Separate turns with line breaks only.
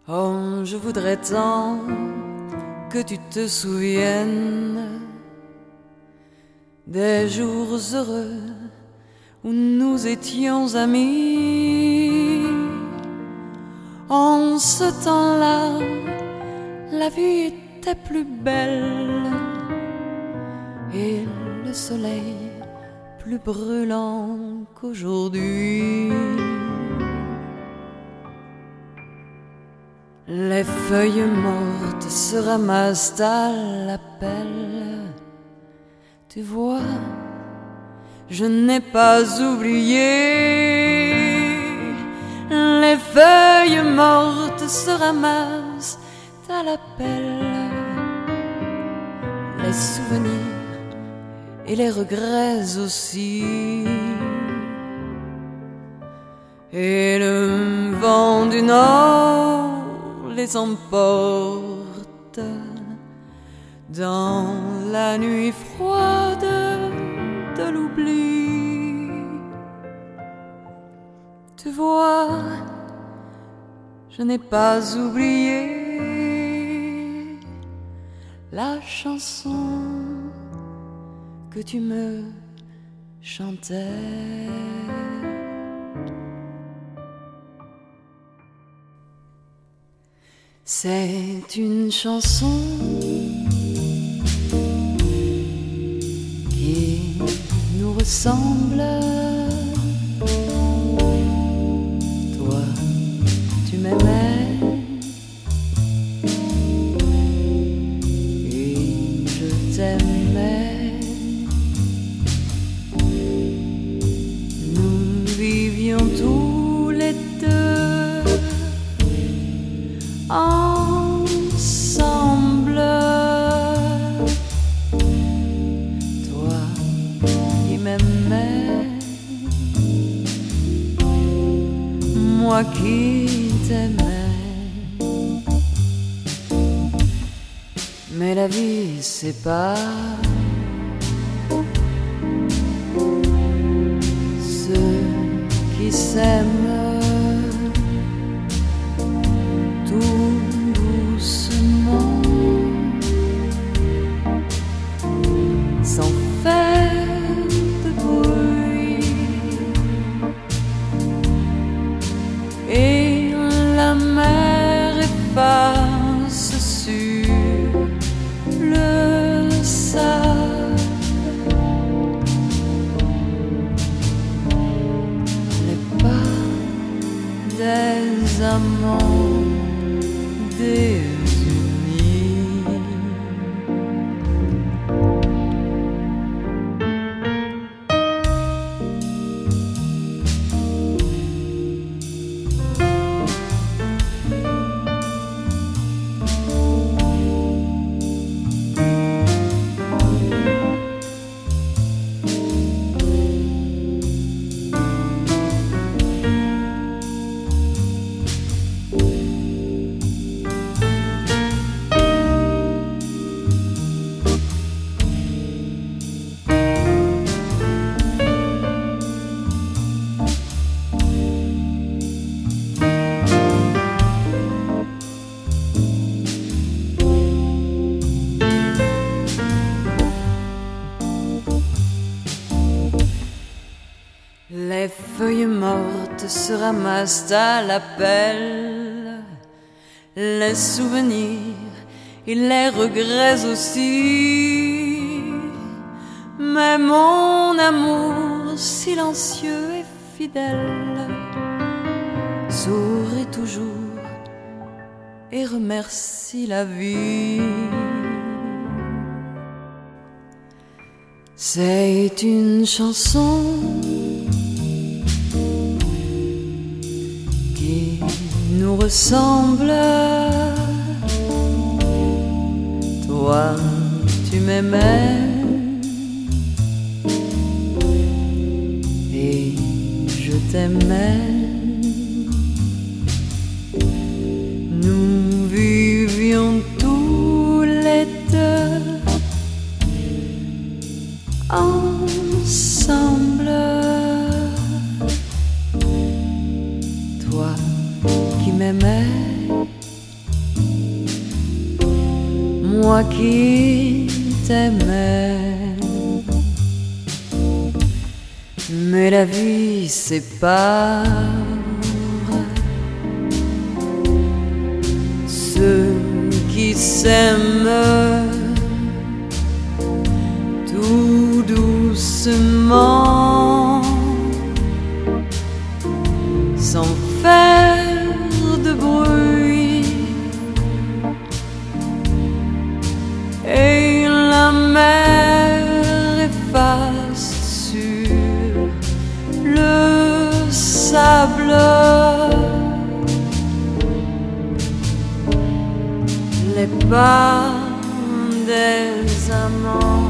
Oh, je voudrais tant que tu te souviennes des jours heureux où nous étions amis. En ce temps-là, la vie était plus belle et le soleil plus brûlant qu'aujourd'hui. Les feuilles mortes se ramassent à la pelle. Tu vois, je n'ai pas oublié. Les feuilles mortes se ramassent à la pelle. Les souvenirs et les regrets aussi. Et le vent du nord les emporte dans la nuit froide de l'oubli. Tu vois, je n'ai pas oublié la chanson que tu me chantais. C'est une chanson qui nous ressemble. Toi, tu m'aimais et je t'aimais. Nous vivions tous les deux ensemble. Toi qui m'aimais, moi qui t'aimais. Mais la vie sépare ceux qui s'aiment tout doucement, sans faire de bruit. Et la mer efface sur le sable les pas des amants désunis. Les feuilles mortes se ramassent à la pelle, les souvenirs et les regrets aussi. Mais mon amour silencieux et fidèle sourit toujours et remercie la vie. C'est une chanson qui nous ressemble. Toi, tu m'aimais et je t'aimais. Nous vivions tous les deux ensemble. Toi qui m'aimais moi qui t'aimais. Mais la vie sépare ceux qui s'aiment tout doucement, sans faire de bruit, et la mer efface sur le sable les pas des amants.